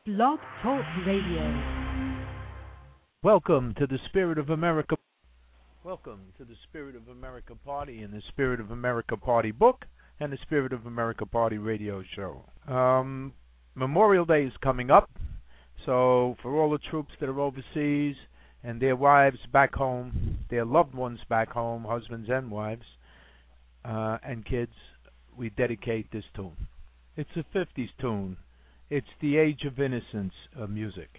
Blog Talk Radio. Welcome to the Spirit of America. Welcome to the Spirit of America Party and the Spirit of America Party book and the Spirit of America Party radio show. Memorial Day is coming up, so for all the troops that are overseas and their wives back home, their loved ones back home, husbands and wives, and kids, we dedicate this tune. It's a 50s tune. It's the age of innocence of music.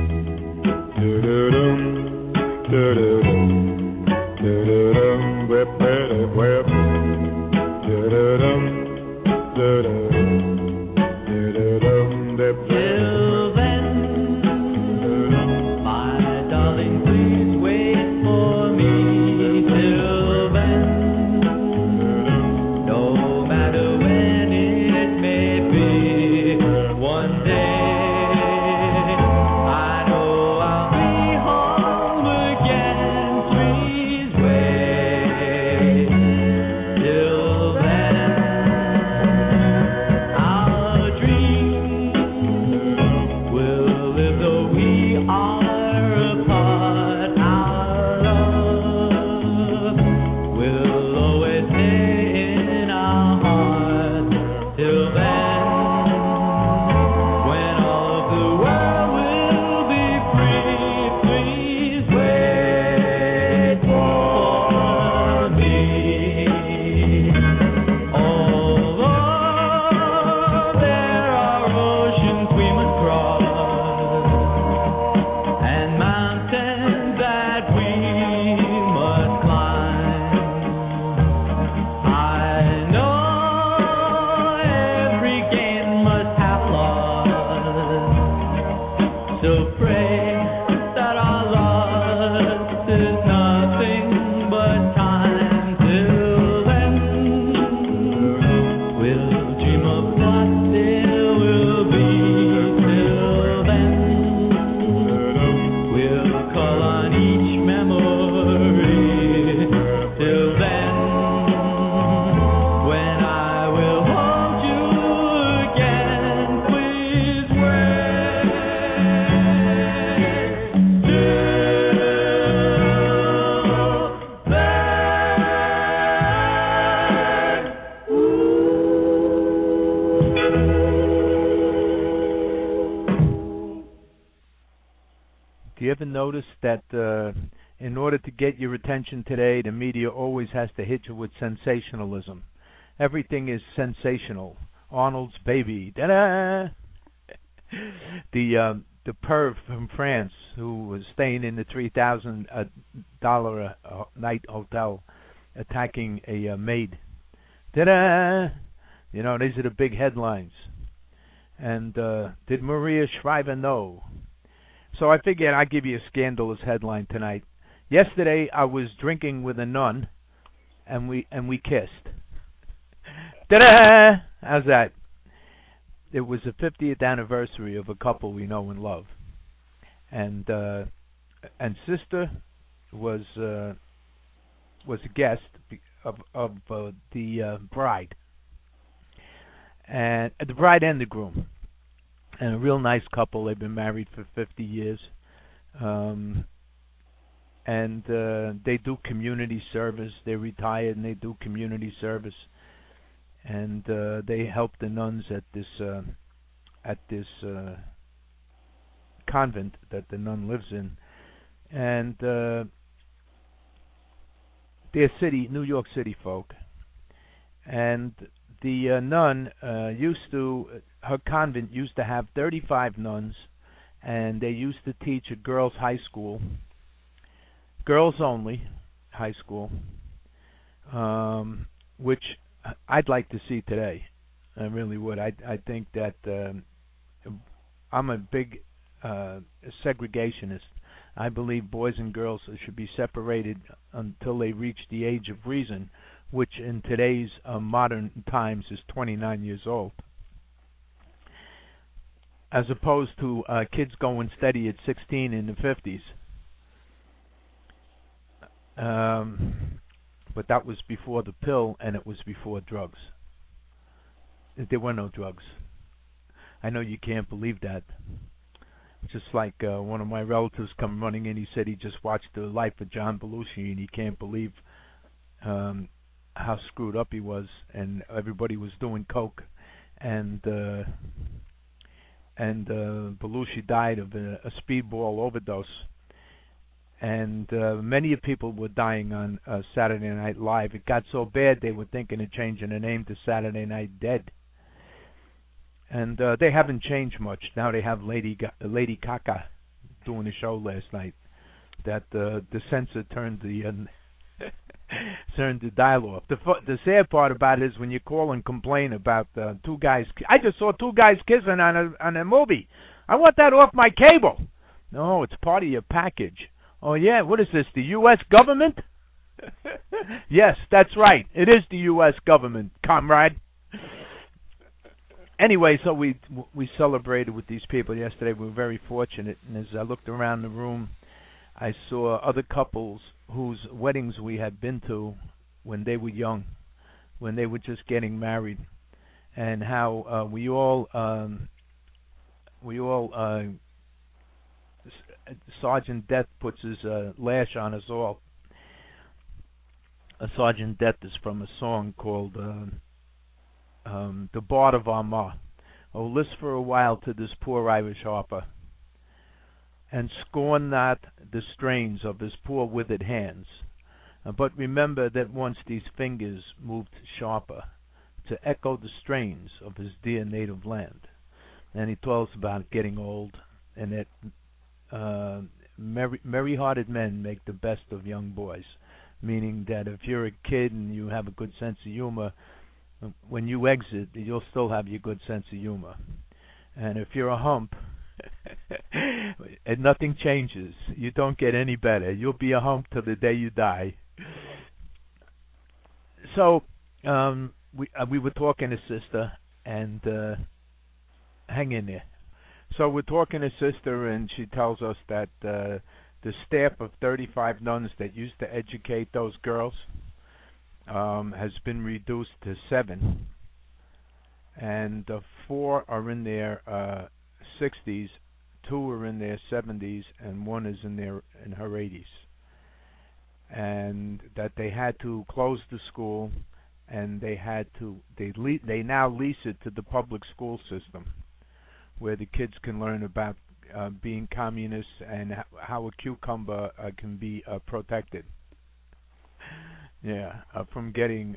Notice that in order to get your attention today, the media always has to hit you with sensationalism. Everything is sensational. Arnold's baby, da-da! The perv from France who was staying in the $3,000 a night hotel, attacking a maid, da-da! You know, these are the big headlines. And did Maria Shriver know? So I figured I'd give you a scandalous headline tonight. Yesterday I was drinking with a nun, and we kissed. Ta-da! How's that? It was the 50th anniversary of a couple we know and love, and sister was a guest of the bride, and the bride and the groom. And a real nice couple. They've been married for 50 years. And they do community service. They're retired and they do community service. And they help the nuns at this convent that the nun lives in. And they're New York City folk. And the nun her convent used to have 35 nuns, and they used to teach a girls' high school, girls only high school, which I'd like to see today. I really would. I think that I'm a big segregationist. I believe boys and girls should be separated until they reach the age of reason, which in today's modern times is 29 years old. As opposed to kids going steady at 16 in the 50s. But that was before the pill, and it was before drugs. There were no drugs. I know you can't believe that. Just like one of my relatives come running in, he said he just watched the life of John Belushi and he can't believe how screwed up he was, and everybody was doing coke, and Belushi died of a speedball overdose, and many people were dying on Saturday Night Live. It got so bad they were thinking of changing the name to Saturday Night Dead, and they haven't changed much. Now they have Lady Gaga doing a show last night that the censor turned the turned the dial off. The sad part about it is when you call and complain about two guys. I just saw two guys kissing on a movie. I want that off my cable. No, it's part of your package. Oh yeah, what is this? The U.S. government? Yes, that's right. It is the U.S. government, comrade. Anyway, so we celebrated with these people yesterday. We were very fortunate, and as I looked around the room, I saw other couples whose weddings we had been to when they were young, when they were just getting married, and how we all Sergeant Death puts his lash on us all. Sergeant Death is from a song called The Bard of Armagh. Oh, list for a while to this poor Irish harper, and scorn not the strains of his poor withered hands, but remember that once these fingers moved sharper to echo the strains of his dear native land. And he tells about getting old, and that merry-hearted men make the best of young boys, meaning that if you're a kid and you have a good sense of humor, when you exit, you'll still have your good sense of humor. And if you're a hump, and nothing changes, you don't get any better. You'll be a hump till the day you die. So we were talking to Sister, and hang in there. So we're talking to Sister, and she tells us that the staff of 35 nuns that used to educate those girls has been reduced to 7, and 4 are in their 60s, 2 are in their 70s, and 1 is in her 80s. And that they had to close the school, and they now lease it to the public school system, where the kids can learn about being communists and how a cucumber can be protected. Yeah, from getting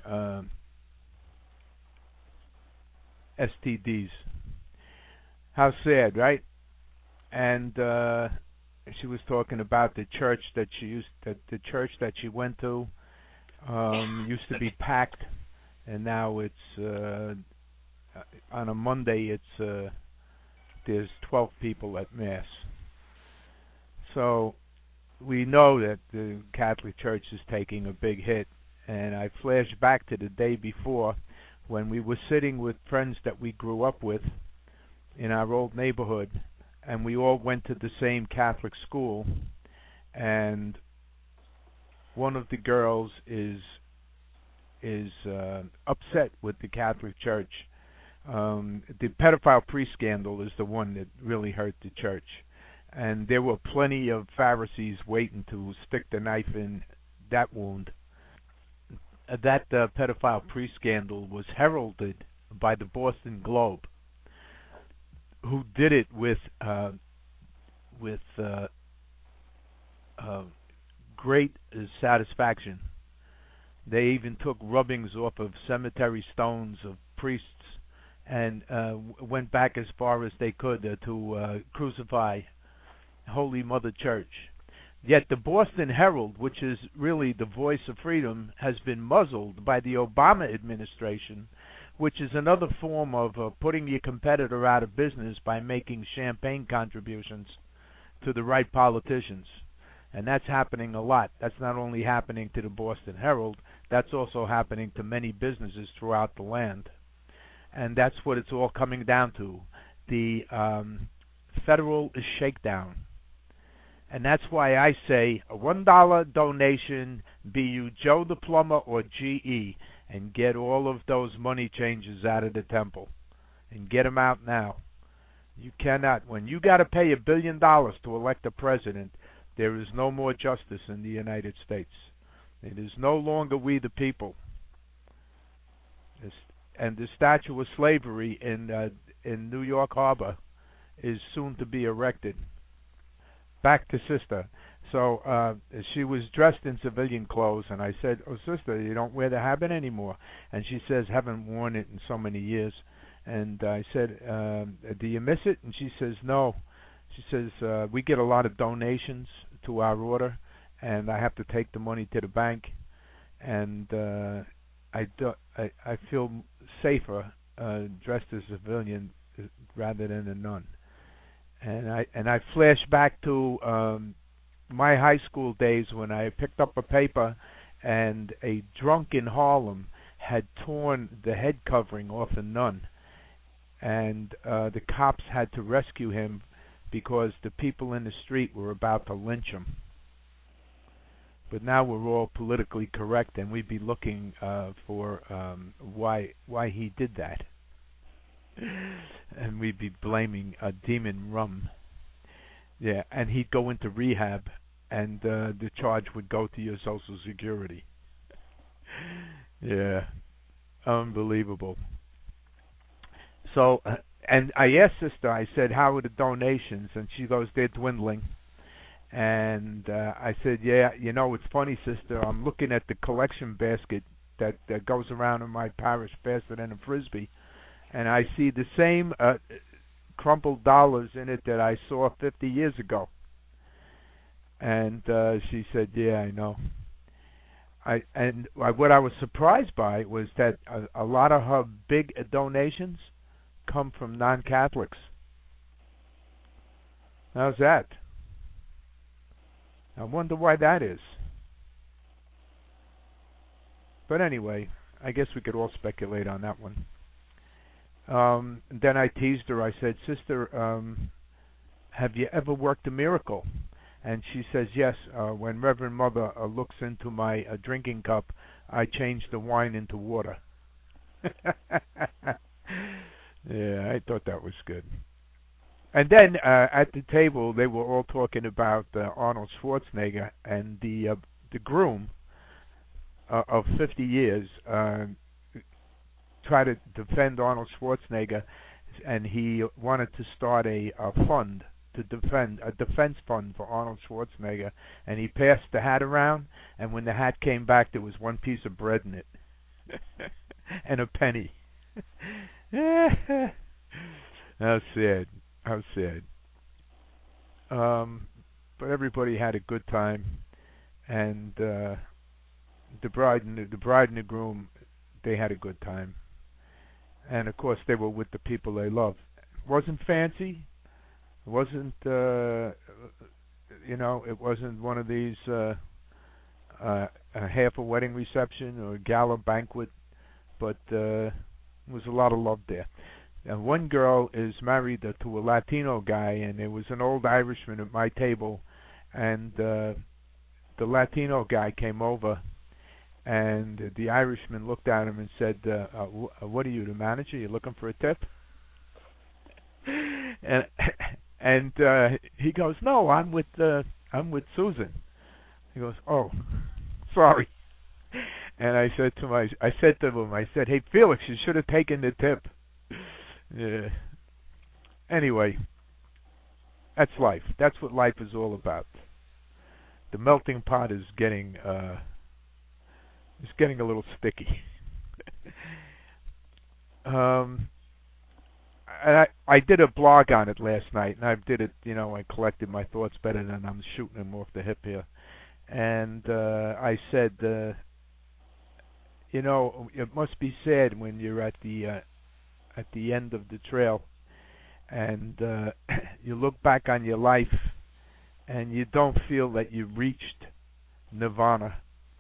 STDs. How sad, right? And she was talking about the church that the church that she went to used to be packed, and now it's on a Monday there's 12 people at Mass. So we know that the Catholic Church is taking a big hit, and I flashed back to the day before when we were sitting with friends that we grew up with in our old neighborhood, and we all went to the same Catholic school, and one of the girls is upset with the Catholic Church. The pedophile priest scandal is the one that really hurt the church, and there were plenty of Pharisees waiting to stick the knife in that wound. That pedophile priest scandal was heralded by the Boston Globe, who did it with great satisfaction. They even took rubbings off of cemetery stones of priests and went back as far as they could to crucify Holy Mother Church. Yet the Boston Herald, which is really the voice of freedom, has been muzzled by the Obama administration, which is another form of putting your competitor out of business by making champagne contributions to the right politicians. And that's happening a lot. That's not only happening to the Boston Herald, that's also happening to many businesses throughout the land. And that's what it's all coming down to. The federal shakedown. And that's why I say a $1 donation, be you Joe the Plumber or GE, and get all of those money changers out of the temple. And get them out now. You cannot. When you got to pay $1 billion to elect a president, there is no more justice in the United States. It is no longer we the people. And the statue of slavery in New York Harbor is soon to be erected. Back to Sister. So she was dressed in civilian clothes, and I said, "Oh, Sister, you don't wear the habit anymore." And she says, "Haven't worn it in so many years." And I said, "Do you miss it?" And she says, "No." She says, "We get a lot of donations to our order, and I have to take the money to the bank, and I feel safer dressed as a civilian rather than a nun." And I flash back to my high school days when I picked up a paper and a drunk in Harlem had torn the head covering off a nun, and the cops had to rescue him because the people in the street were about to lynch him. But now we're all politically correct, and we'd be looking for why he did that, and we'd be blaming demon rum. Yeah, and he'd go into rehab, and the charge would go to your Social Security. Yeah, unbelievable. So, and I asked Sister, I said, "How are the donations?" And she goes, "They're dwindling." And I said, "Yeah, you know, it's funny, Sister. I'm looking at the collection basket that goes around in my parish faster than a frisbee, and I see the same crumpled dollars in it that I saw 50 years ago." And she said, "Yeah, I know." What I was surprised by was that a lot of her big donations come from non-Catholics. How's that? I wonder why that is. But anyway, I guess we could all speculate on that one. Then I teased her. I said, "Sister, have you ever worked a miracle?" And she says, "Yes. When Reverend Mother looks into my drinking cup, I change the wine into water." Yeah, I thought that was good. And then at the table, they were all talking about Arnold Schwarzenegger, and the groom of 50 years tried to defend Arnold Schwarzenegger, and he wanted to start a fund to defend a defense fund for Arnold Schwarzenegger, and he passed the hat around, and when the hat came back, there was one piece of bread in it and a penny. How sad. How sad. But everybody had a good time, and the bride and the groom, they had a good time, and of course they were with the people they love. It wasn't fancy. It wasn't it wasn't one of these half a wedding reception or a gala banquet, but there was a lot of love there. And one girl is married to a Latino guy, and there was an old Irishman at my table, and the Latino guy came over, and the Irishman looked at him and said, "What are you, the manager? You looking for a tip?" And he goes, "No, I'm with Susan." He goes, "Oh, sorry." And I said to him, I said, "Hey, Felix, you should have taken the tip." Yeah. Anyway, that's life. That's what life is all about. The melting pot is getting a little sticky. And I did a blog on it last night, and I did it. I collected my thoughts better than I'm shooting them off the hip here. And I said, it must be sad when you're at the end of the trail, and you look back on your life, and you don't feel that you reached nirvana.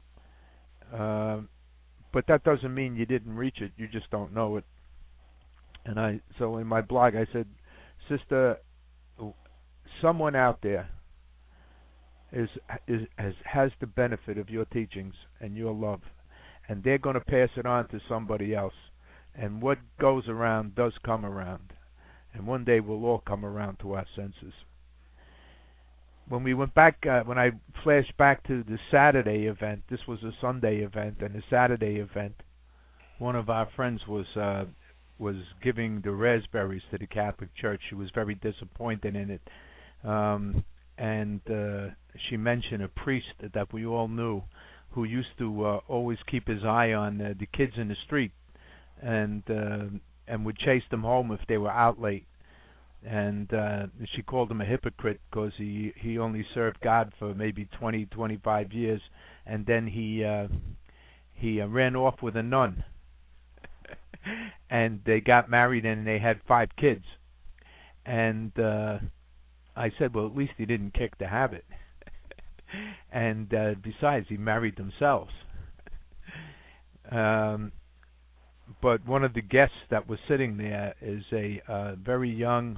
But that doesn't mean you didn't reach it. You just don't know it. And so in my blog I said, "Sister, someone out there has the benefit of your teachings and your love, and they're going to pass it on to somebody else. And what goes around does come around. And one day we'll all come around to our senses. When we went back, when I flashed back to the Saturday event, this was a Sunday event, and the Saturday event, one of our friends was giving the raspberries to the Catholic Church. She was very disappointed in it, and she mentioned a priest that we all knew, who used to always keep his eye on the kids in the street, and would chase them home if they were out late. And she called him a hypocrite because he only served God for maybe 20, 25 years, and then he ran off with a nun, and they got married and they had 5 kids. And I said, well, at least he didn't kick the habit. And besides, he married themselves. But one of the guests that was sitting there is a very young,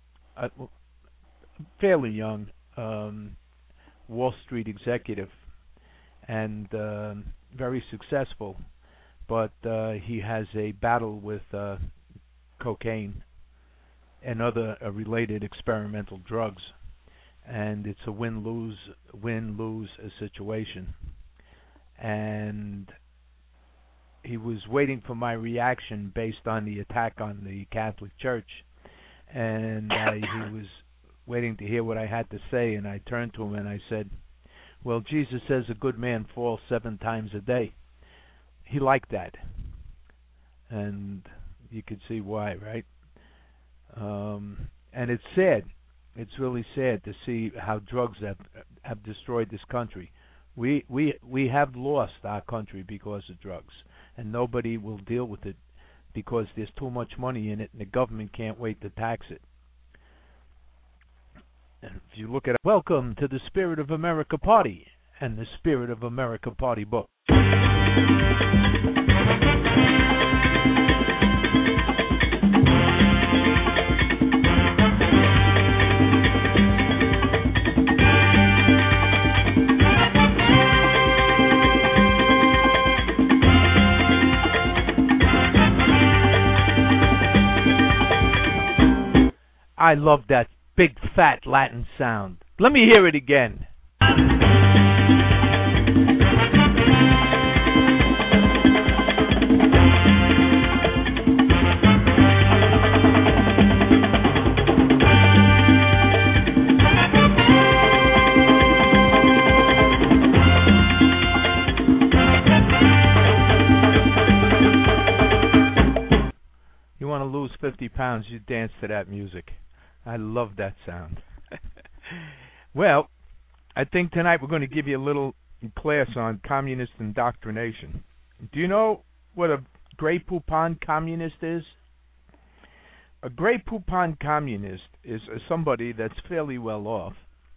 fairly young Wall Street executive, and very successful, but he has a battle with cocaine and other related experimental drugs, and it's a win-lose situation. And he was waiting for my reaction based on the attack on the Catholic Church, and he was waiting to hear what I had to say, and I turned to him and I said, well, Jesus says a good man falls 7 times a day. He liked that, and you could see why, right? And it's sad. It's really sad to see how drugs have destroyed this country. We have lost our country because of drugs, and nobody will deal with it because there's too much money in it, and the government can't wait to tax it. And if you look at it, welcome to the Spirit of America Party and the Spirit of America Party book. I love that big fat Latin sound. Let me hear it again. You want to lose 50 pounds, you dance to that music. I love that sound. Well, I think tonight we're going to give you a little class on communist indoctrination. Do you know what a Grey Poupon communist is? A Grey Poupon communist is somebody that's fairly well off,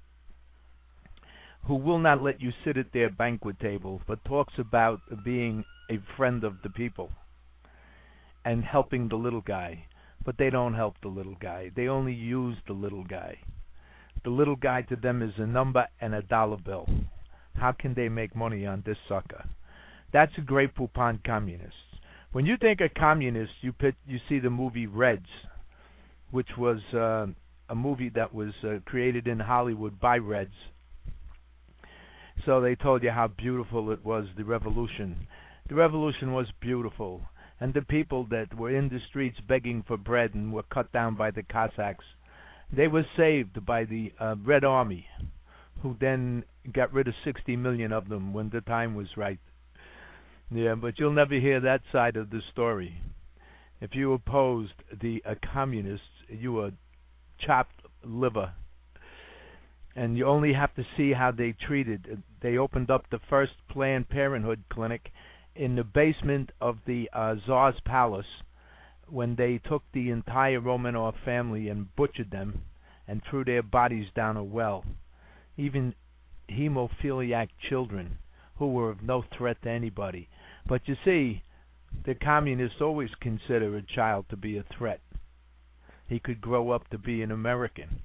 who will not let you sit at their banquet table, but talks about being a friend of the people and helping the little guy. But they don't help the little guy. They only use the little guy. The little guy to them is a number and a dollar bill. How can they make money on this sucker? That's a Grey Poupon communist. When you think of communist, you see the movie Reds, which was a movie that was created in Hollywood by Reds. So they told you how beautiful it was, the revolution. The revolution was beautiful. And the people that were in the streets begging for bread and were cut down by the Cossacks, they were saved by the Red Army, who then got rid of 60 million of them when the time was right. Yeah, but you'll never hear that side of the story. If you opposed the communists, you were chopped liver. And you only have to see how they treated. They opened up the first Planned Parenthood clinic in the basement of the Tsar's palace, when they took the entire Romanov family and butchered them and threw their bodies down a well. Even hemophiliac children who were of no threat to anybody. But you see, the communists always consider a child to be a threat. He could grow up to be an American.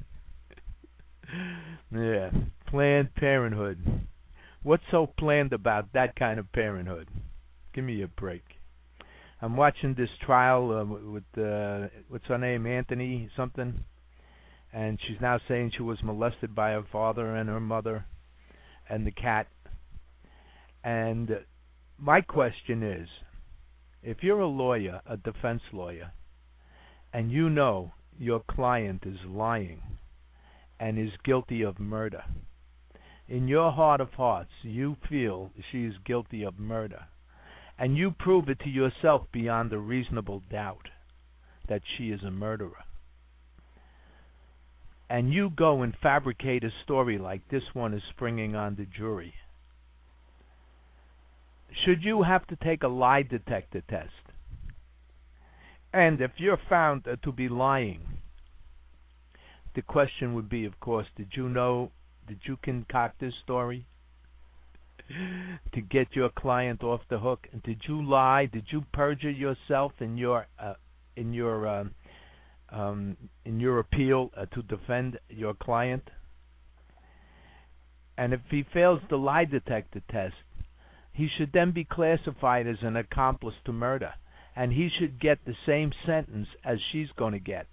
Yeah, Planned Parenthood. What's so planned about that kind of parenthood? Give me a break. I'm watching this trial with what's her name, Anthony something, and she's now saying she was molested by her father and her mother and the cat. And my question is, if you're a lawyer, a defense lawyer, and you know your client is lying and is guilty of murder, in your heart of hearts, you feel she is guilty of murder, and you prove it to yourself beyond a reasonable doubt that she is a murderer, and you go and fabricate a story like this one is springing on the jury, should you have to take a lie detector test? And if you're found to be lying, the question would be, of course, did you concoct this story to get your client off the hook? Did you lie? Did you perjure yourself in your appeal to defend your client? And if he fails the lie detector test, he should then be classified as an accomplice to murder, and he should get the same sentence as she's going to get.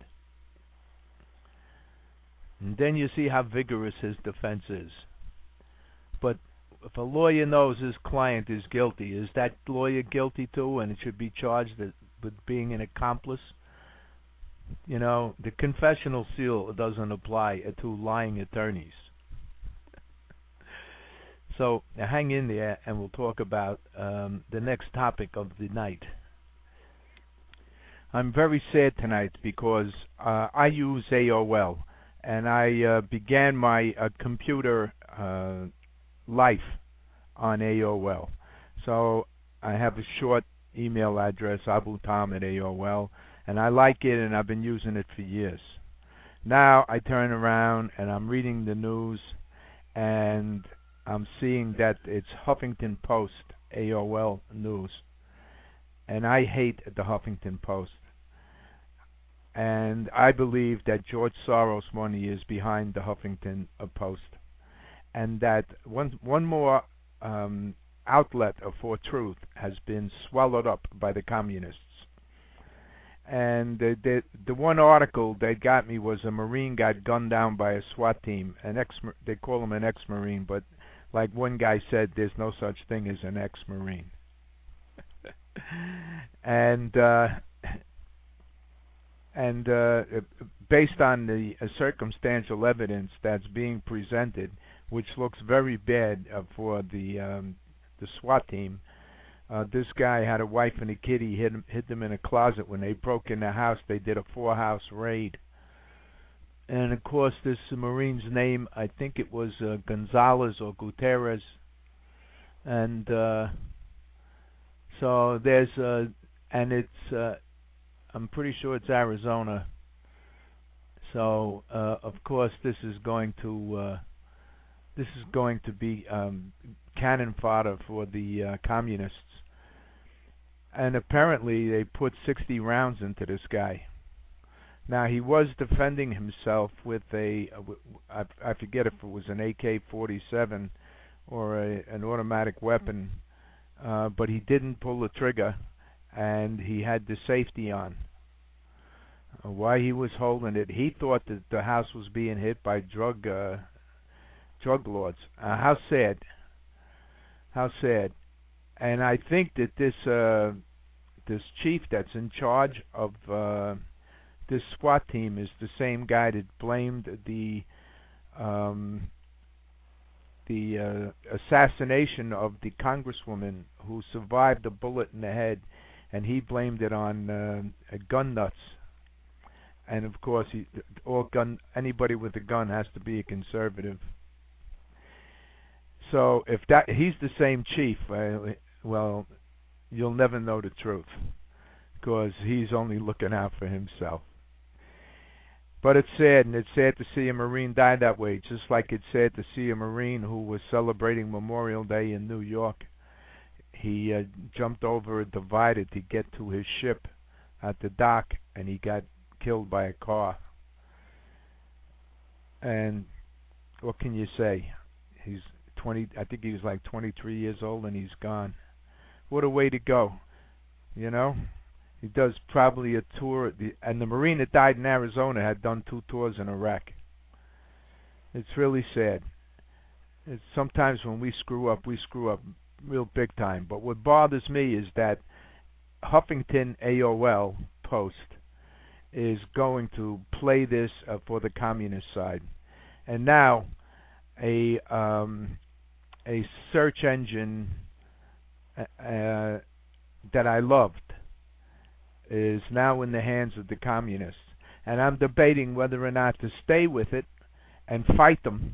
And then you see how vigorous his defense is. But if a lawyer knows his client is guilty, is that lawyer guilty too, and it should be charged with being an accomplice? You know, the confessional seal doesn't apply to lying attorneys. So hang in there, and we'll talk about the next topic of the night. I'm very sad tonight because I use AOL, and I began my computer life on AOL. So I have a short email address, abutom@AOL, and I like it, and I've been using it for years. Now I turn around, and I'm reading the news, and I'm seeing that it's Huffington Post, AOL News. And I hate the Huffington Post. And I believe that George Soros money is behind the Huffington Post. And that one more outlet for truth has been swallowed up by the communists. And the one article that got me was a Marine got gunned down by a SWAT team. They call him an ex-Marine, but like one guy said, there's no such thing as an ex-Marine. and based on the circumstantial evidence that's being presented, which looks very bad for the SWAT team, this guy had a wife and a kid. He hid them in a closet. When they broke in the house, they did a 4-house raid. And, of course, this Marine's name, I think it was Gonzalez or Gutierrez. And so there's, and it's, I'm pretty sure it's Arizona. So, of course, this is going to be cannon fodder for the communists. And apparently they put 60 rounds into this guy. Now, he was defending himself with I forget if it was an AK-47 or an automatic weapon, but he didn't pull the trigger, and he had the safety on. Why he was holding it, he thought that the house was being hit by drug lords. How sad. How sad. And I think that this chief that's in charge of this SWAT team is the same guy that blamed the assassination of the congresswoman who survived a bullet in the head, and he blamed it on gun nuts. And of course, anybody with a gun has to be a conservative. So if he's the same chief, well, you'll never know the truth, because he's only looking out for himself. But it's sad, and it's sad to see a Marine die that way, just like it's sad to see a Marine who was celebrating Memorial Day in New York. He jumped over a divider to get to his ship at the dock, and he got killed by a car. And what can you say? He's 20. I think he was like 23 years old, and he's gone. What a way to go, you know? He does probably a tour, and the Marine that died in Arizona had done 2 tours in Iraq. It's really sad. Sometimes when we screw up real big time. But what bothers me is that Huffington AOL Post is going to play this for the communist side, and now a search engine that I loved is now in the hands of the communists, and I'm debating whether or not to stay with it and fight them.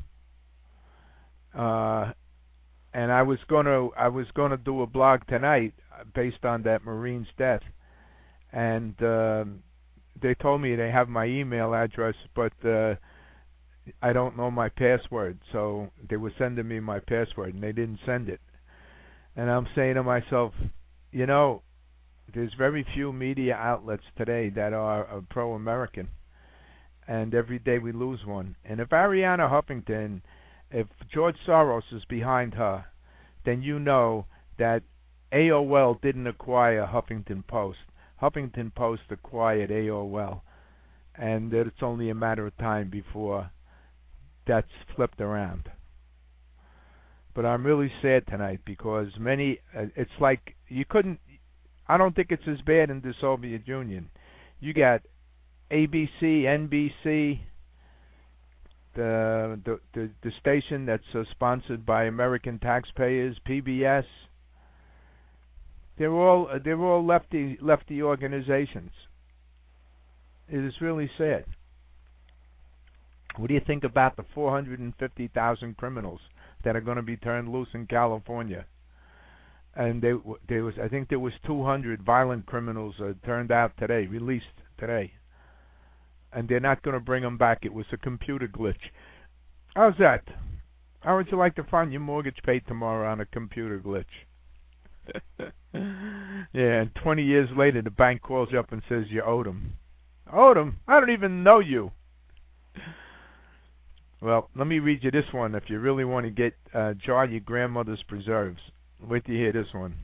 And I was gonna do a blog tonight based on that Marine's death, and they told me they have my email address, but I don't know my password, so they were sending me my password, and they didn't send it. And I'm saying to myself, you know, there's very few media outlets today that are pro-American, and every day we lose one. And if Arianna Huffington, if George Soros is behind her, then you know that AOL didn't acquire Huffington Post. Huffington Post acquired AOL, and that it's only a matter of time before that's flipped around. But I'm really sad tonight because it's like you couldn't. I don't think it's as bad in the Soviet Union. You got ABC, NBC, the station that's sponsored by American taxpayers, PBS. They're all lefty organizations. It is really sad. What do you think about the 450,000 criminals that are going to be turned loose in California? And I think there was 200 violent criminals turned out today, released today, and they're not going to bring them back. It was a computer glitch. How's that? How would you like to find your mortgage paid tomorrow on a computer glitch? Yeah, and 20 years later, the bank calls you up and says you owed them. Owed them? I don't even know you. Well, let me read you this one if you really want to get jar your grandmother's preserves. Wait till you hear this one.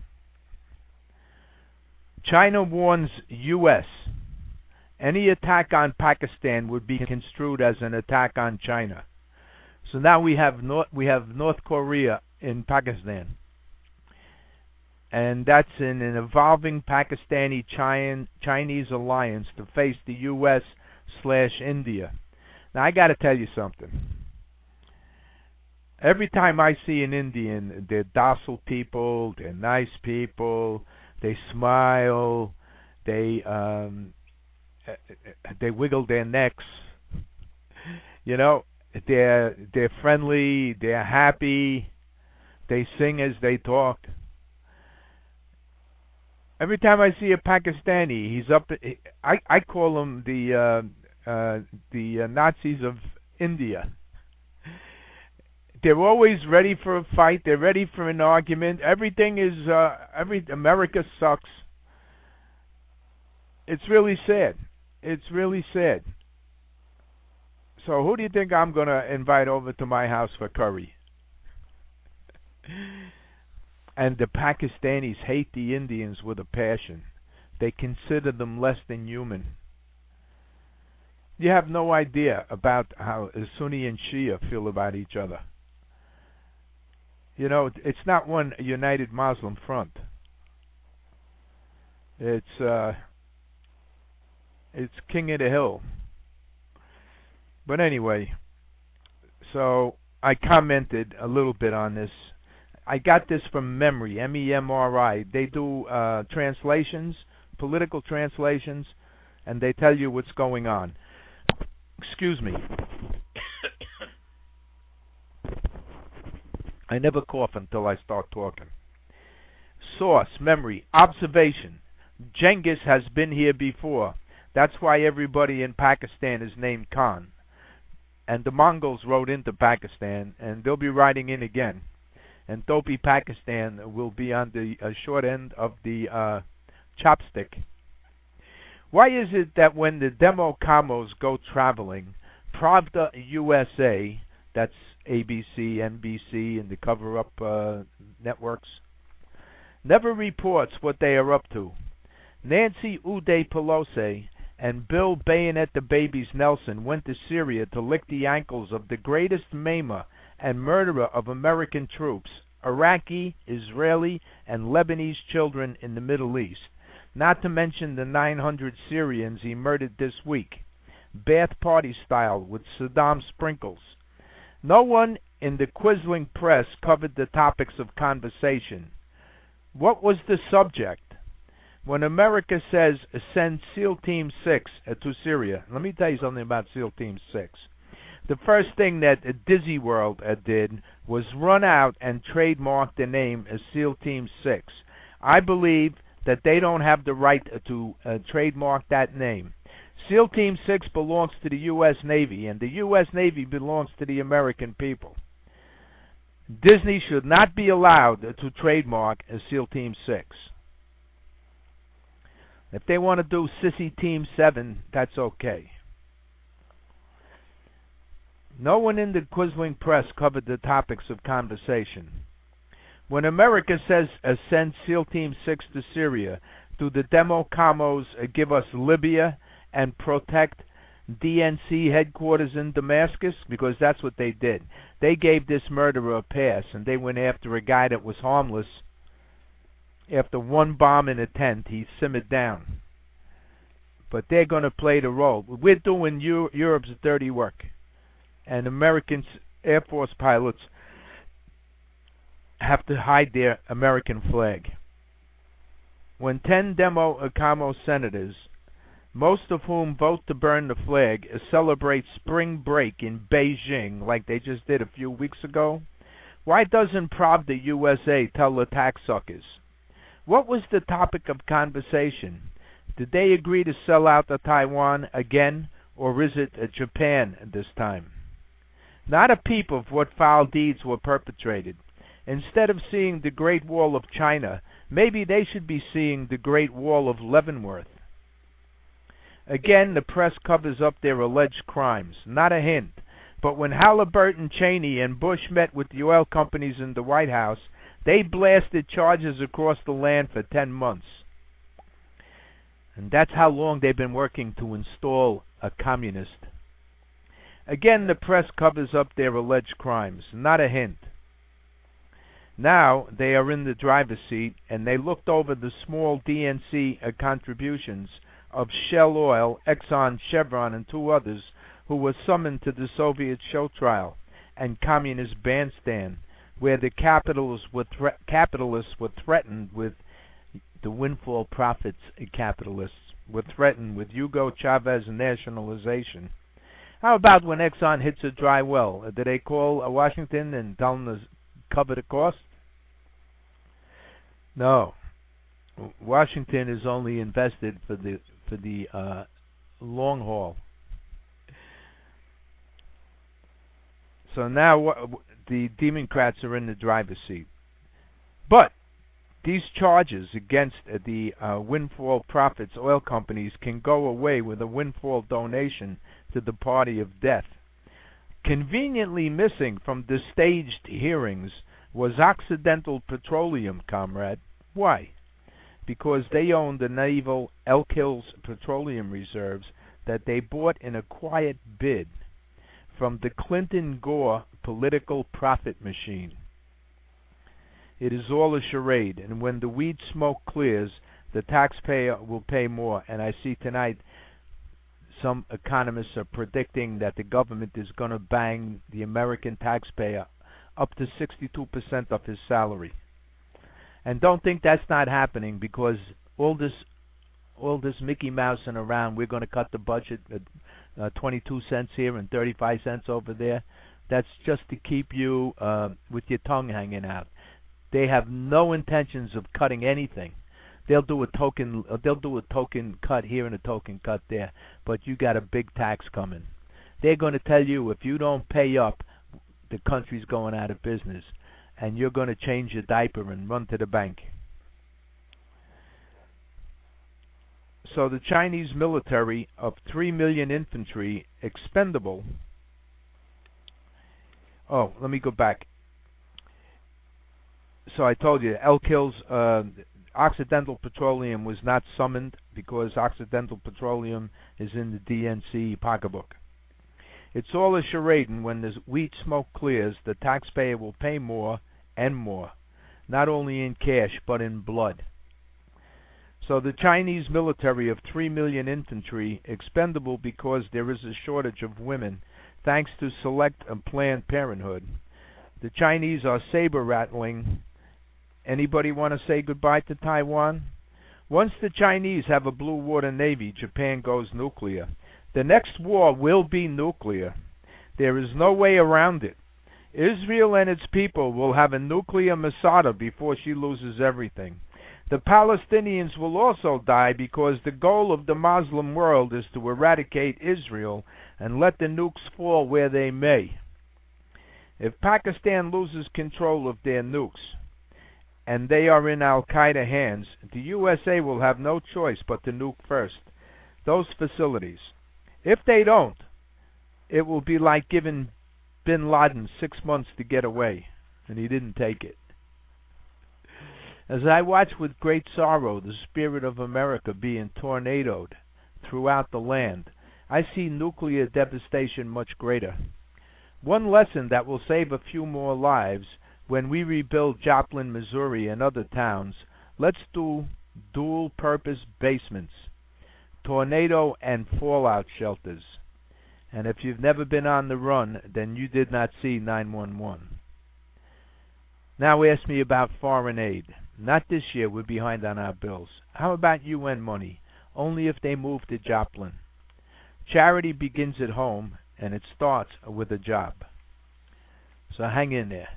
China warns U.S. any attack on Pakistan would be construed as an attack on China. So now we have North Korea in Pakistan, and that's in an evolving Pakistani-Chinese alliance to face the U.S./India. Now I got to tell you something. Every time I see an Indian, they're docile people, they're nice people, they smile, they wiggle their necks. You know, they're friendly, they're happy, they sing as they talk. Every time I see a Pakistani, he's up. I call them the Nazis of India. They're always ready for a fight. They're ready for an argument. Everything is America sucks. It's really sad. It's really sad. So who do you think I'm going to invite over to my house for curry? And the Pakistanis hate the Indians with a passion. They consider them less than human. You have no idea about how Sunni and Shia feel about each other. You know, it's not one united Muslim front. It's King of the Hill. But anyway, so I commented a little bit on this. I got this from Memri, MEMRI. They do translations, political translations, and they tell you what's going on. Excuse me. I never cough until I start talking. Source, Memri, observation. Genghis has been here before. That's why everybody in Pakistan is named Khan. And the Mongols rode into Pakistan, and they'll be riding in again. And dopey Pakistan will be on the short end of the chopstick. Why is it that when the demo camos go traveling, Pravda USA, that's ABC, NBC, and the cover-up networks, never reports what they are up to? Nancy Uday Pelosi and Bill Bayonet the Babies Nelson went to Syria to lick the ankles of the greatest maimer and murderer of American troops, Iraqi, Israeli, and Lebanese children in the Middle East, not to mention the 900 Syrians he murdered this week, bath party style with Saddam sprinkles. No one in the Quisling press covered the topics of conversation. What was the subject? When America says send SEAL Team 6 to Syria, let me tell you something about SEAL Team 6. The first thing that Disney World did was run out and trademark the name as SEAL Team 6. I believe that they don't have the right to trademark that name. SEAL Team 6 belongs to the U.S. Navy, and the U.S. Navy belongs to the American people. Disney should not be allowed to trademark as SEAL Team 6. If they want to do Sissy Team 7, that's okay. No one in the Quisling press covered the topics of conversation. When America says send SEAL Team 6 to Syria, do the Democamos give us Libya and protect DNC headquarters in Damascus? Because that's what they did. They gave this murderer a pass, and they went after a guy that was harmless. After one bomb in a tent, he simmered down. But they're going to play the role. We're doing Europe's dirty work. And American Air Force pilots have to hide their American flag. When 10 Democamo senators, most of whom vote to burn the flag, celebrate spring break in Beijing like they just did a few weeks ago, why doesn't Pravda USA tell the tax suckers? What was the topic of conversation? Did they agree to sell out to Taiwan again, or is it Japan this time? Not a peep of what foul deeds were perpetrated. Instead of seeing the Great Wall of China, maybe they should be seeing the Great Wall of Leavenworth. Again, the press covers up their alleged crimes. Not a hint. But when Halliburton, Cheney, and Bush met with the oil companies in the White House, they blasted charges across the land for 10 months. And that's how long they've been working to install a communist. Again, the press covers up their alleged crimes. Not a hint. Now they are in the driver's seat, and they looked over the small DNC contributions of Shell Oil, Exxon, Chevron, and 2 others who were summoned to the Soviet show trial and communist bandstand, where the capitalists were threatened with the windfall profits. Capitalists were threatened with Hugo Chavez nationalization. How about when Exxon hits a dry well? Do they call Washington and tell them to cover the cost? No. Washington is only invested for the long haul. So now the Democrats are in the driver's seat. But these charges against the windfall profits oil companies can go away with a windfall donation to the party of death. Conveniently missing from the staged hearings was Occidental Petroleum, comrade. Why? Because they own the naval Elk Hills petroleum reserves that they bought in a quiet bid from the Clinton-Gore political profit machine. It is all a charade, and when the weed smoke clears, the taxpayer will pay more. And I see tonight some economists are predicting that the government is going to bang the American taxpayer up to 62% of his salary. And don't think that's not happening, because all this Mickey Mousing around, we're going to cut the budget at 22 cents here and 35 cents over there. That's just to keep you with your tongue hanging out. They have no intentions of cutting anything. They'll do a token cut here and a token cut there, but you got a big tax coming. They're going to tell you if you don't pay up, the country's going out of business, and you're going to change your diaper and run to the bank. So the Chinese military of 3 million infantry expendable. Oh, let me go back. So I told you, Elk Hills Occidental Petroleum was not summoned because Occidental Petroleum is in the DNC pocketbook. It's all a charade, and when the wheat smoke clears, the taxpayer will pay more and more, not only in cash but in blood. So the Chinese military of 3 million infantry, expendable because there is a shortage of women, thanks to Select and Planned Parenthood. The Chinese are saber-rattling. Anybody want to say goodbye to Taiwan? Once the Chinese have a blue water navy, Japan goes nuclear. The next war will be nuclear. There is no way around it. Israel and its people will have a nuclear Masada before she loses everything. The Palestinians will also die because the goal of the Muslim world is to eradicate Israel and let the nukes fall where they may. If Pakistan loses control of their nukes, and they are in Al-Qaeda hands, the USA will have no choice but to nuke first those facilities. If they don't, it will be like giving bin Laden 6 months to get away, and he didn't take it. As I watch with great sorrow the spirit of America being tornadoed throughout the land, I see nuclear devastation much greater. One lesson that will save a few more lives: when we rebuild Joplin, Missouri and other towns, let's do dual-purpose basements, tornado and fallout shelters. And if you've never been on the run, then you did not see 911. Now ask me about foreign aid. Not this year, we're behind on our bills. How about UN money? Only if they move to Joplin. Charity begins at home, and it starts with a job. So hang in there.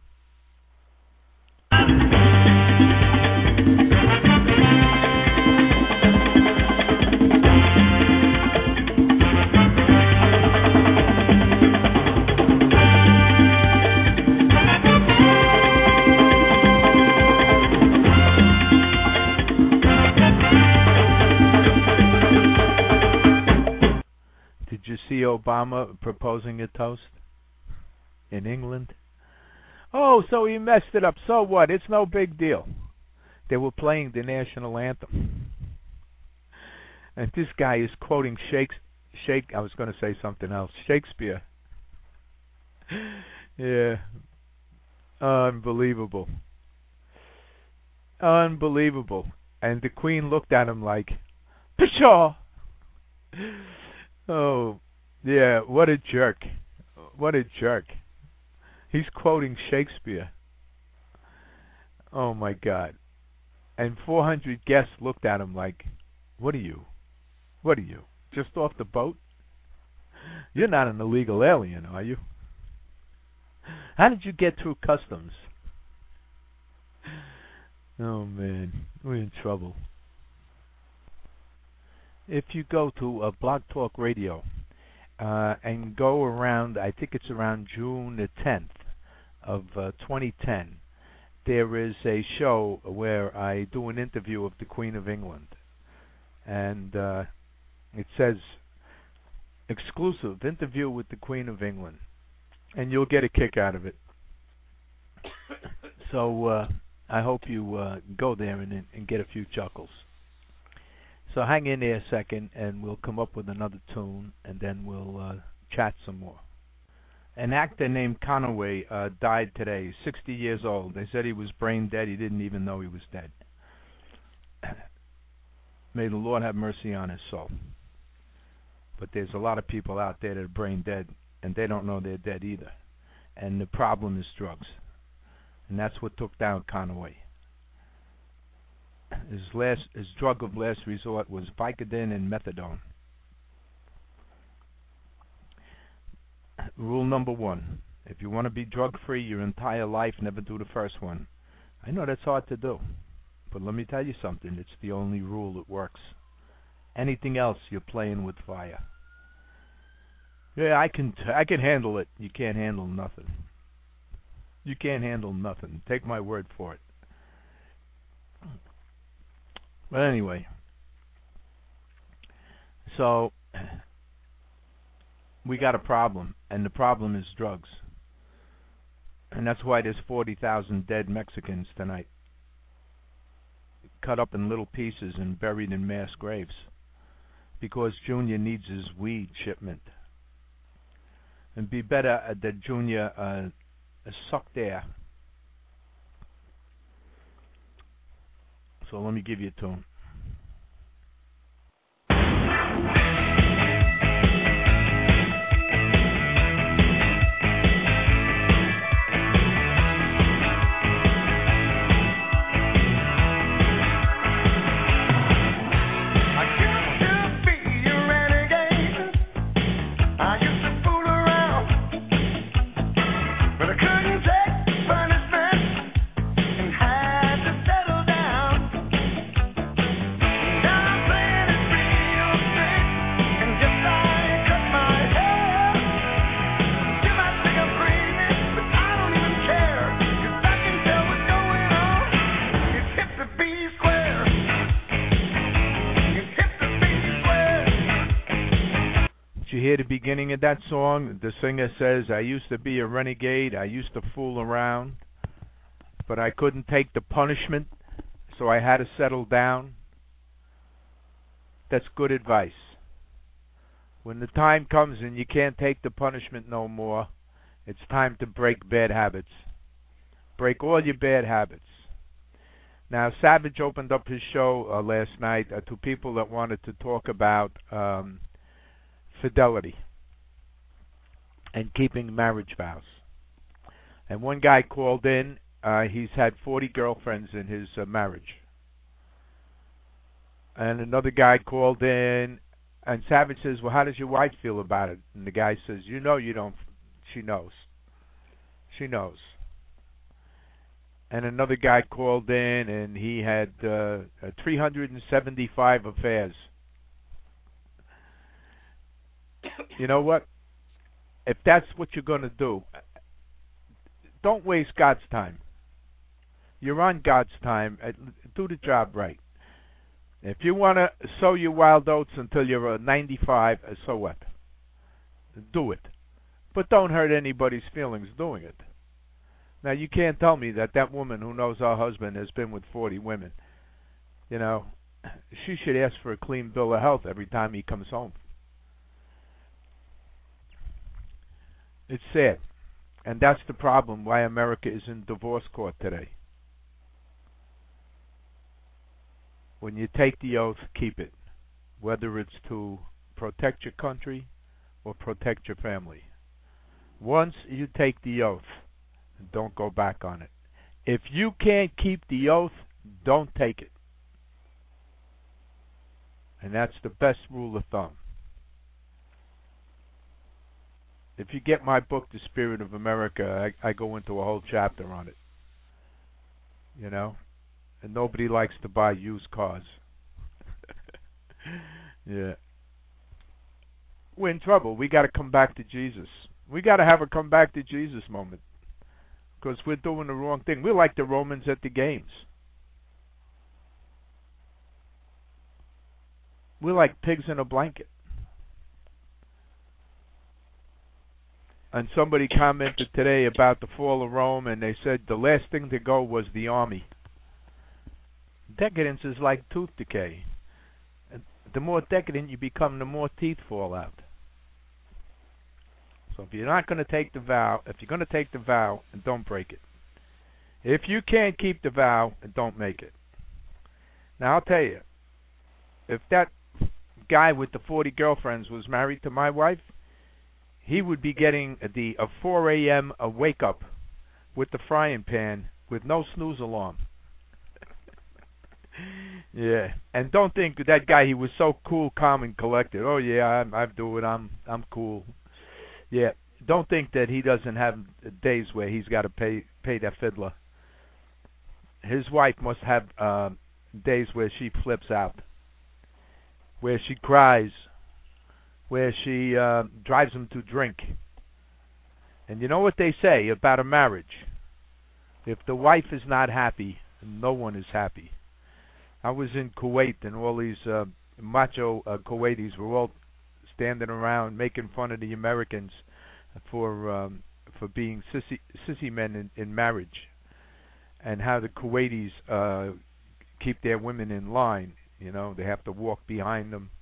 Did you see Obama proposing a toast in England? Oh, so he messed it up. So what? It's no big deal. They were playing the national anthem. And this guy is quoting I was going to say something else. Shakespeare. Yeah. Unbelievable. Unbelievable. And the Queen looked at him like, pshaw! Oh, yeah, what a jerk. What a jerk. He's quoting Shakespeare. Oh, my God. And 400 guests looked at him like, what are you? What are you? Just off the boat? You're not an illegal alien, are you? How did you get through customs? Oh, man, we're in trouble. If you go to Blog Talk Radio and go around, I think it's around June the 10th of 2010, there is a show where I do an interview of the Queen of England. And it says, exclusive interview with the Queen of England. And you'll get a kick out of it. So I hope you go there and get a few chuckles. So hang in there a second, and we'll come up with another tune, and then we'll chat some more. An actor named Conaway died today, 60 years old. They said he was brain dead. He didn't even know he was dead. May the Lord have mercy on his soul. But there's a lot of people out there that are brain dead, and they don't know they're dead either. And the problem is drugs. And that's what took down Conaway. His drug of last resort was Vicodin and methadone. Rule number 1: if you want to be drug-free your entire life, never do the first one. I know that's hard to do, but let me tell you something. It's the only rule that works. Anything else, you're playing with fire. Yeah, I can handle it. You can't handle nothing. You can't handle nothing. Take my word for it. But anyway, so we got a problem, and the problem is drugs. And that's why there's 40,000 dead Mexicans tonight. cut up in little pieces and buried in mass graves because Junior needs his weed shipment. And be better that Junior sucked air. So let me give you a tune. Hear the beginning of that song? The singer says, I used to be a renegade, I used to fool around, but I couldn't take the punishment, so I had to settle down. That's good advice. When the time comes and you can't take the punishment no more, it's time to break bad habits. Break all your bad habits. Now, Savage opened up his show last night to people that wanted to talk about fidelity and keeping marriage vows. And one guy called in, he's had 40 girlfriends in his marriage. And another guy called in, and Savage says, well, how does your wife feel about it? And the guy says, you don't, she knows. She knows. And another guy called in, and he had 375 affairs. You know what? If that's what you're going to do, don't waste God's time. You're on God's time. Do the job right. If you want to sow your wild oats until you're 95, so what? Do it. But don't hurt anybody's feelings doing it. Now, you can't tell me that woman who knows her husband has been with 40 women, she should ask for a clean bill of health every time he comes home. It's sad. And that's the problem why America is in divorce court today. When you take the oath, keep it. Whether it's to protect your country or protect your family. Once you take the oath, don't go back on it. If you can't keep the oath, don't take it. And that's the best rule of thumb. If you get my book, The Spirit of America, I go into a whole chapter on it. And nobody likes to buy used cars. Yeah. We're in trouble. We got to come back to Jesus. We got to have a come back to Jesus moment. Because we're doing the wrong thing. We're like the Romans at the games. We're like pigs in a blanket. And somebody commented today about the fall of Rome, and they said the last thing to go was the army. Decadence is like tooth decay. And the more decadent you become, the more teeth fall out. So if you're not going to take the vow, if you're going to take the vow, don't break it. If you can't keep the vow, don't make it. Now, I'll tell you, if that guy with the 40 girlfriends was married to my wife, he would be getting a 4 a.m. wake up with the frying pan with no snooze alarm. Yeah, and don't think that guy, he was so cool, calm, and collected. Oh yeah, I do it. I'm cool. Yeah, don't think that he doesn't have days where he's got to pay that fiddler. His wife must have days where she flips out, where she cries, where she drives him to drink. And you know what they say about a marriage? If the wife is not happy, no one is happy. I was in Kuwait, and all these macho Kuwaitis were all standing around making fun of the Americans for being sissy men in marriage, and how the Kuwaitis keep their women in line. They have to walk behind them.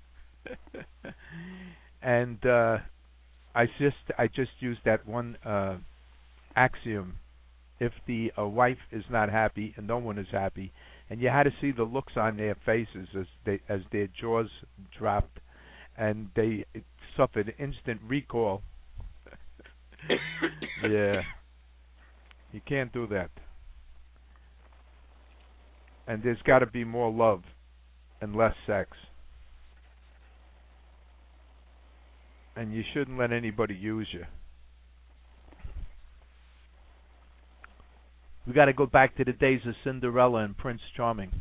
And I just used that one axiom. If the wife is not happy and no one is happy, and you had to see the looks on their faces as their jaws dropped, and they suffered instant recall. Yeah, you can't do that. And there's got to be more love and less sex. And you shouldn't let anybody use you. We got to go back to the days of Cinderella and Prince Charming.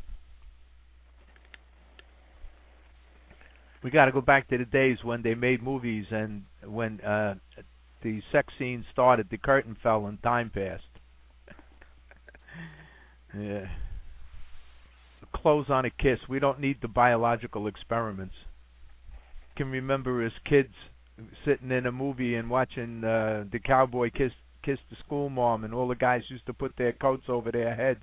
We got to go back to the days when they made movies and when the sex scene started, the curtain fell and time passed. Yeah. Close on a kiss. We don't need the biological experiments. I can remember as kids sitting in a movie and watching the cowboy kiss the school mom, and all the guys used to put their coats over their heads.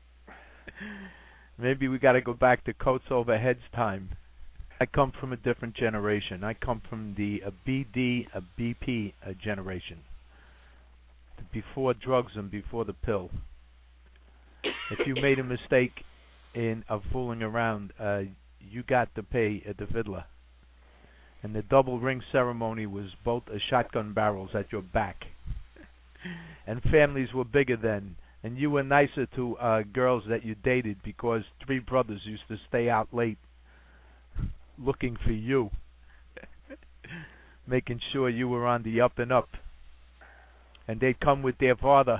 Maybe we got to go back to coats over heads time. I come from a different generation. I come from the BD, BP generation. Before drugs and before the pill. If you made a mistake of fooling around, you got to pay at the fiddler. And the double ring ceremony was both shotgun barrels at your back. And families were bigger then, and you were nicer to girls that you dated because three brothers used to stay out late looking for you, making sure you were on the up and up. And they'd come with their father,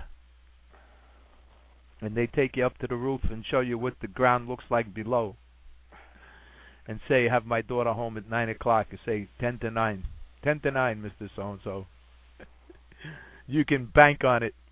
and they'd take you up to the roof and show you what the ground looks like below, and say, have my daughter home at 9 o'clock, and say 10 to 9. 10 to 9, Mr. So-and-so. You can bank on it.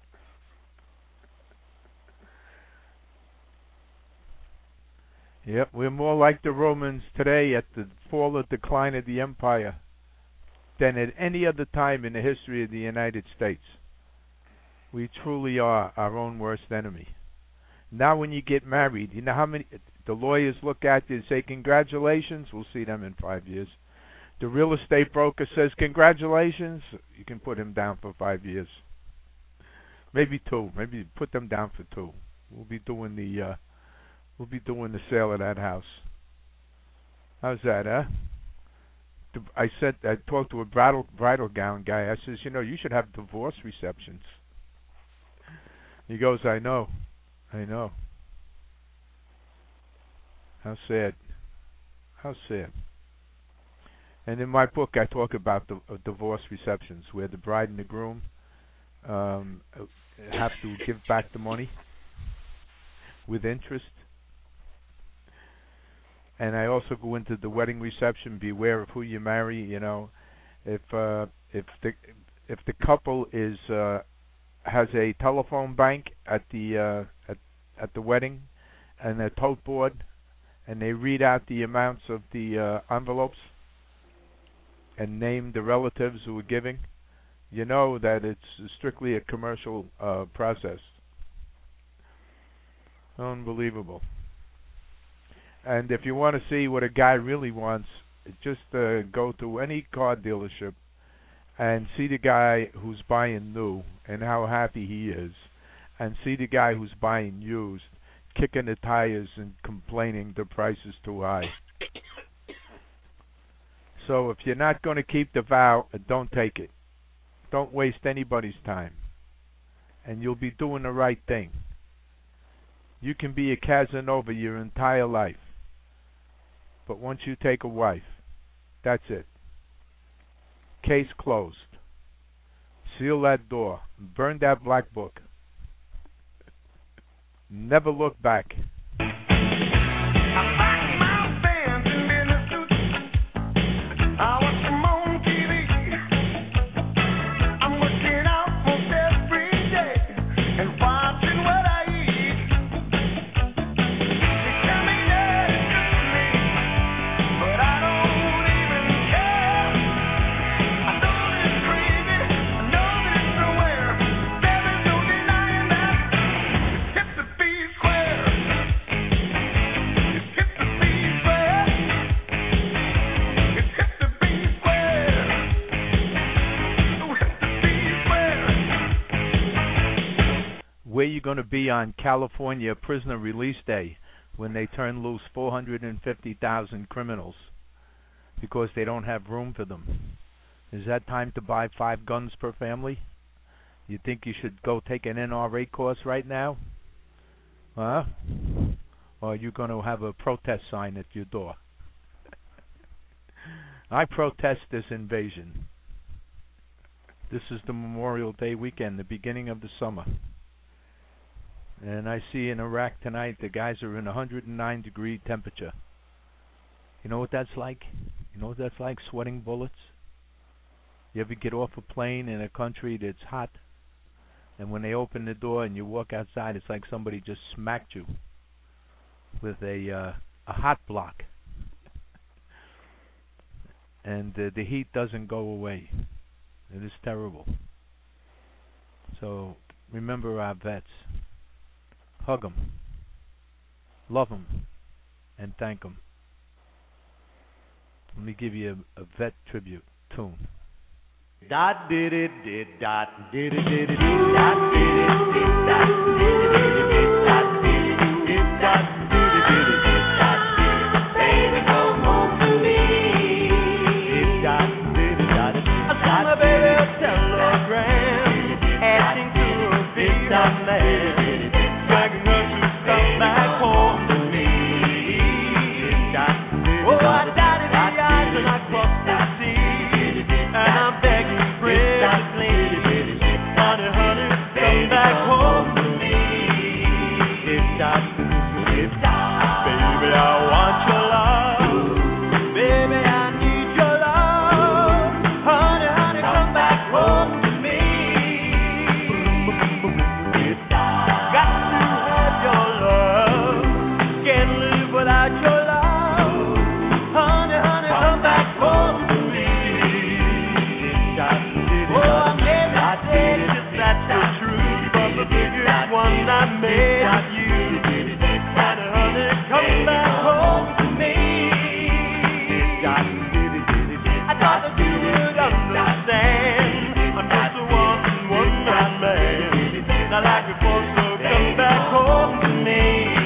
Yep, we're more like the Romans today at the fall or decline of the empire than at any other time in the history of the United States. We truly are our own worst enemy. Now when you get married, you know how many the lawyers look at you and say, congratulations, we'll see them in 5 years. The real estate broker says, congratulations, you can put him down for 5 years. Maybe 2. Maybe put them down for 2. We'll be doing the sale of that house. How's that, huh? I talked to a bridal gown guy. I says, you should have divorce receptions. He goes, I know. How sad. And in my book, I talk about the divorce receptions where the bride and the groom have to give back the money with interest. And I also go into the wedding reception. Beware of who you marry. If the couple has a telephone bank at the wedding and a tote board, and they read out the amounts of the envelopes and name the relatives who are giving, you know that it's strictly a commercial process. Unbelievable. And if you want to see what a guy really wants, just go to any car dealership and see the guy who's buying new and how happy he is, and see the guy who's buying used, kicking the tires and complaining the price is too high. So if you're not going to keep the vow, don't take it. Don't waste anybody's time. And you'll be doing the right thing. You can be a Casanova your entire life. But once you take a wife, that's it. Case closed. Seal that door. Burn that black book. Never look back. where you going to be on California prisoner release day when they turn loose 450,000 criminals because they don't have room for them? Is that time to buy 5 guns per family? You think you should go take an NRA course right now? Huh? Or are you going to have a protest sign at your door? I protest this invasion. This is the Memorial Day weekend, the beginning of the summer. And I see in Iraq tonight the guys are in 109-degree temperature. You know what that's like? You know what that's like, sweating bullets? You ever get off a plane in a country that's hot, and when they open the door and you walk outside, it's like somebody just smacked you with a hot block. And the heat doesn't go away. It is terrible. So remember our vets. Hug them, love them, and thank them. Let me give you a vet tribute tune. Dot did it did dot did it did it dot did it did dot did it did it dot did it did dot did it did it dot did it. Baby, come home to me. Did dot did it dot. I sent my baby a telegram asking to be my man, begging her to come back home to me. Oh, I dotted the I's and I crossed the T's, and I'm begging pretty, honey, honey, come back home to me. Baby, I want your love. Baby, I need your love. Honey, honey, come back home to me. Got to have your love. Can't live without your love. Honey, honey, come back home to me. Oh, I never said just that's the truth, but the biggest one I made of you. Honey, honey, come back home to me. I thought that you would understand. I'm just a one-man man. Not like before, so come back home to me.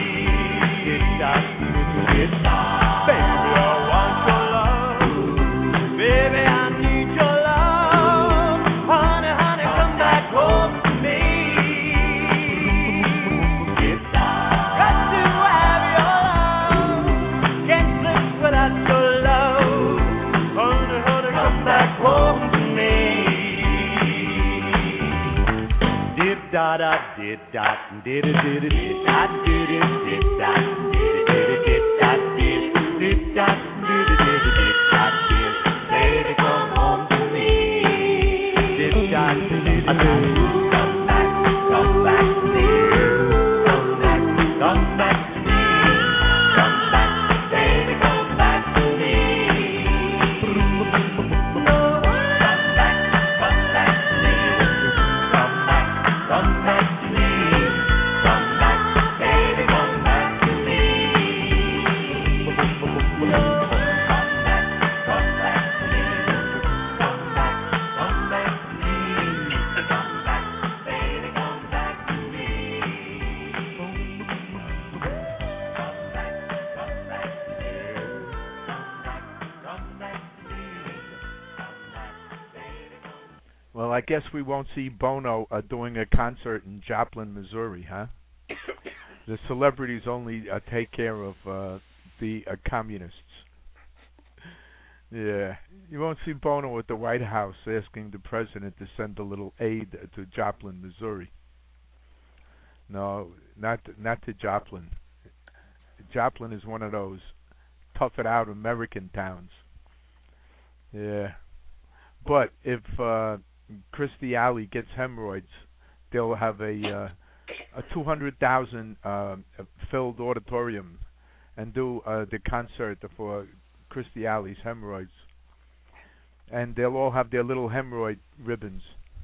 Baby, I want your love. Baby, I need your love. Honey, honey, come back home to me. Got to have your love. Can't live without your love. Honey, honey, come back home to me. Did da da did dot did it did it did dot did it did dot did it did it did dot did did dot did it did it did dot did. Baby, come home to me. Did dot did it come back to me. Come back to me. Come back, baby, come back to me. No, come back to me. Come back to me. Come back, baby, come back to me. No, come back to me. Come back to me. Come back, baby, come back to me. Well, I guess we won't see Bono doing a concert in Joplin, Missouri, huh? The celebrities only take care of the communists. Yeah, you won't see Bono at the White House asking the president to send a little aid to Joplin, Missouri. No, not to Joplin. Joplin is one of those tough it out American towns. Yeah, but if Christy Alley gets hemorrhoids, they'll have a 200,000 filled auditorium and do the concert for Christy Alley's hemorrhoids, and they'll all have their little hemorrhoid ribbons.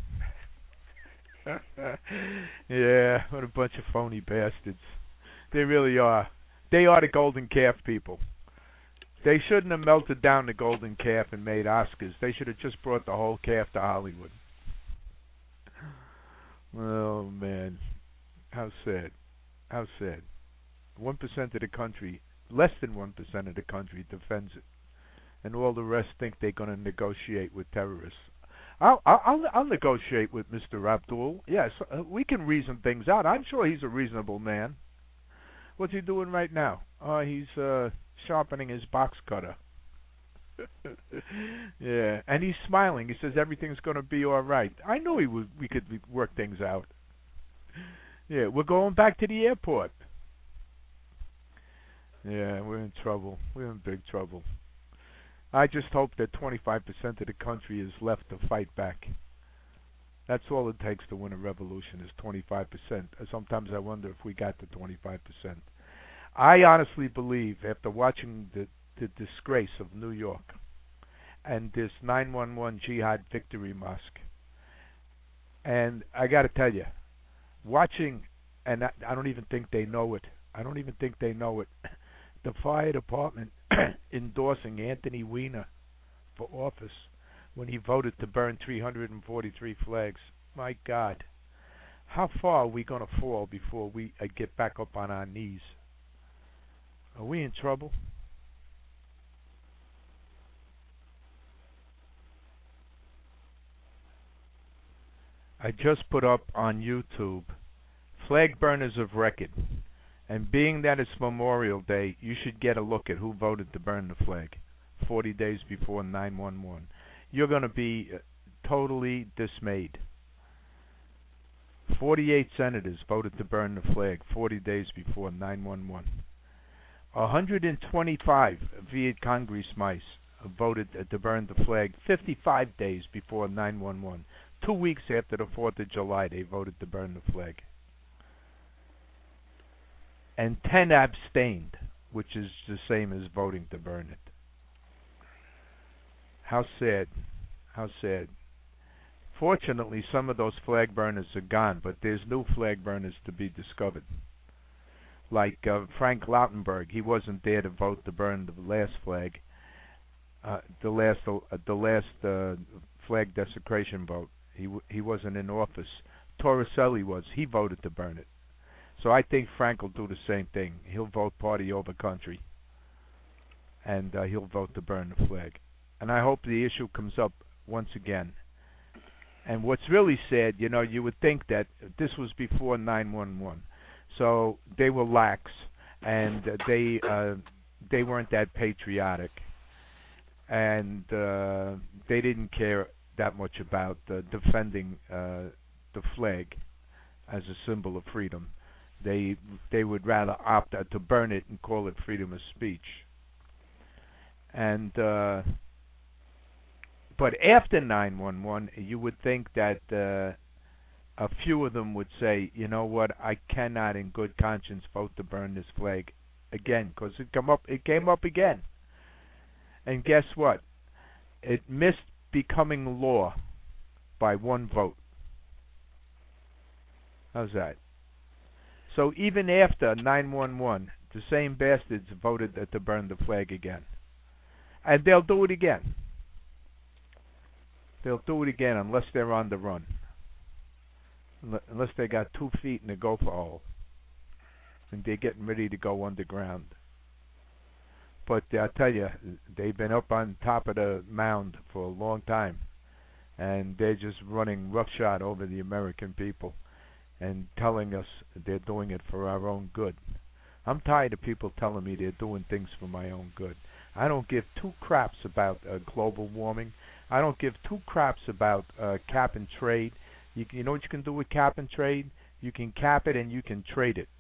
Yeah, what a bunch of phony bastards. They really are. They are the golden calf people. They shouldn't have melted down the golden calf and made Oscars. They should have just brought the whole calf to Hollywood. Oh, man. How sad. How sad. 1% of the country, less than 1% of the country defends it, and all the rest think they're going to negotiate with terrorists. I'll negotiate with Mr. Abdul. Yes, we can reason things out. I'm sure he's a reasonable man. What's he doing right now? He's sharpening his box cutter. Yeah, and he's smiling. He says everything's going to be all right. I knew we could work things out. Yeah, we're going back to the airport. Yeah, we're in trouble. We're in big trouble. I just hope that 25% of the country is left to fight back. That's all it takes to win a revolution is 25%. Sometimes I wonder if we got to 25%. I honestly believe, after watching the disgrace of New York and this 911 Jihad Victory Mosque, and I got to tell you, watching, and I don't even think they know it. I don't even think they know it. The fire department endorsing Anthony Weiner for office when he voted to burn 343 flags. My God, how far are we going to fall before we get back up on our knees? Are we in trouble? I just put up on YouTube Flag Burners of Record. And being that it's Memorial Day, you should get a look at who voted to burn the flag 40 days before 9/11. You're going to be totally dismayed. 48 senators voted to burn the flag 40 days before 9/11. 125 Viet Congressmen voted to burn the flag 55 days before 9/11. 2 weeks after the 4th of July, they voted to burn the flag. And 10 abstained, which is the same as voting to burn it. How sad. How sad. Fortunately, some of those flag burners are gone, but there's new flag burners to be discovered. Like Frank Lautenberg, he wasn't there to vote to burn the last flag, the last flag desecration vote. He wasn't in office. Torricelli was. He voted to burn it. So I think Frank will do the same thing. He'll vote party over country, and he'll vote to burn the flag. And I hope the issue comes up once again. And what's really sad, you would think that this was before 9/11, so they were lax, and they weren't that patriotic, and they didn't care that much about defending the flag as a symbol of freedom. They would rather opt to burn it and call it freedom of speech. And but after 9/11, you would think that a few of them would say, you know what, I cannot in good conscience vote to burn this flag again, because it came up again. And guess what? It missed becoming law by one vote. How's that? So even after 9/11, the same bastards voted to burn the flag again. And they'll do it again. They'll do it again unless they're on the run. Unless they got 2 feet in a gopher hole. And they're getting ready to go underground. But I tell you, they've been up on top of the mound for a long time. And they're just running roughshod over the American people and telling us they're doing it for our own good. I'm tired of people telling me they're doing things for my own good. I don't give 2 craps about global warming. I don't give 2 craps about cap and trade. You know what you can do with cap and trade? You can cap it and you can trade it.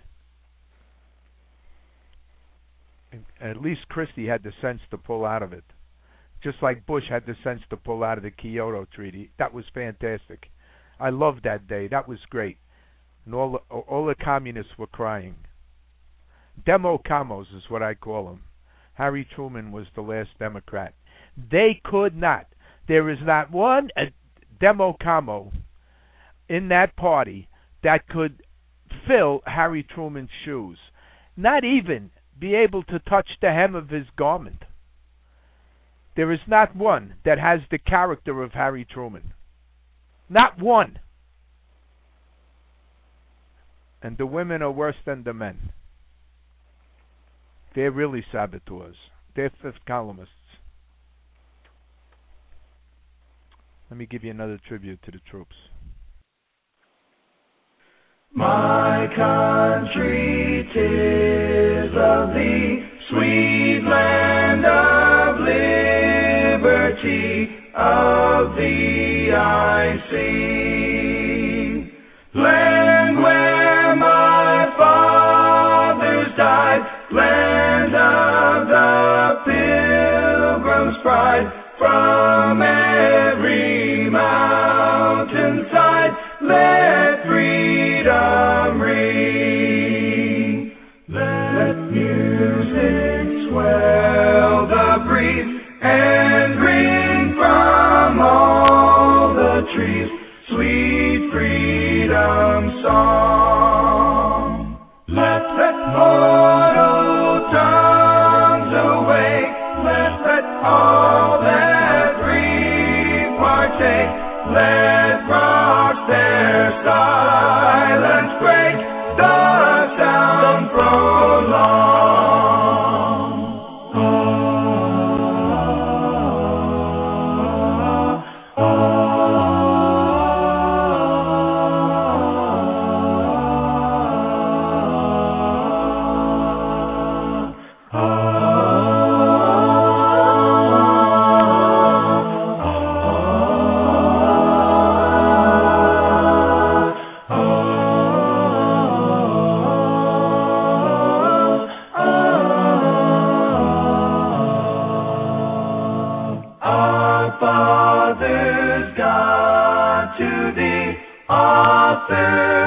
And at least Christie had the sense to pull out of it. Just like Bush had the sense to pull out of the Kyoto Treaty. That was fantastic. I loved that day. That was great. And all the communists were crying. Demo-commos is what I call them. Harry Truman was the last Democrat. They could not. There is not one demo-commo in that party that could fill Harry Truman's shoes. Not even be able to touch the hem of his garment. There is not one that has the character of Harry Truman. Not one. And the women are worse than the men. They're really saboteurs. They're fifth columnists. Let me give you another tribute to the troops. My country, 'tis of thee, sweet land of liberty, of thee I sing. Land where my fathers died, land of the Pilgrim's pride, from every mountainside, let freedom ring. Let music swell the breeze and ring from all the trees sweet freedom song. Let mortal tongues awake, let all that breathe partake, let rocks their silence break, the sound prolong. Fathers, God, to thee, author